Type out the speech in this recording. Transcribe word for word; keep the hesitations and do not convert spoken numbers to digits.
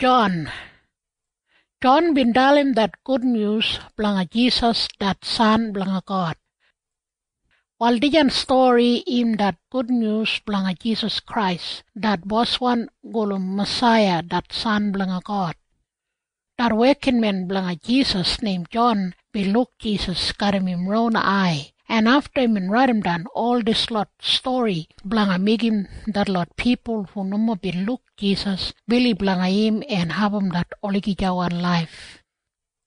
John. John bin dalim that good news blanga Jesus, that son blanga God. Wal dijan story im that good news blanga Jesus Christ, that was one golum Messiah, that son blanga God. That working man blanga Jesus named John be look Jesus karim him round eye, and after him write him down all this lot story blanga make him that lot people who no more be look Jesus, Billy blanga him and have him that oligi jawan life.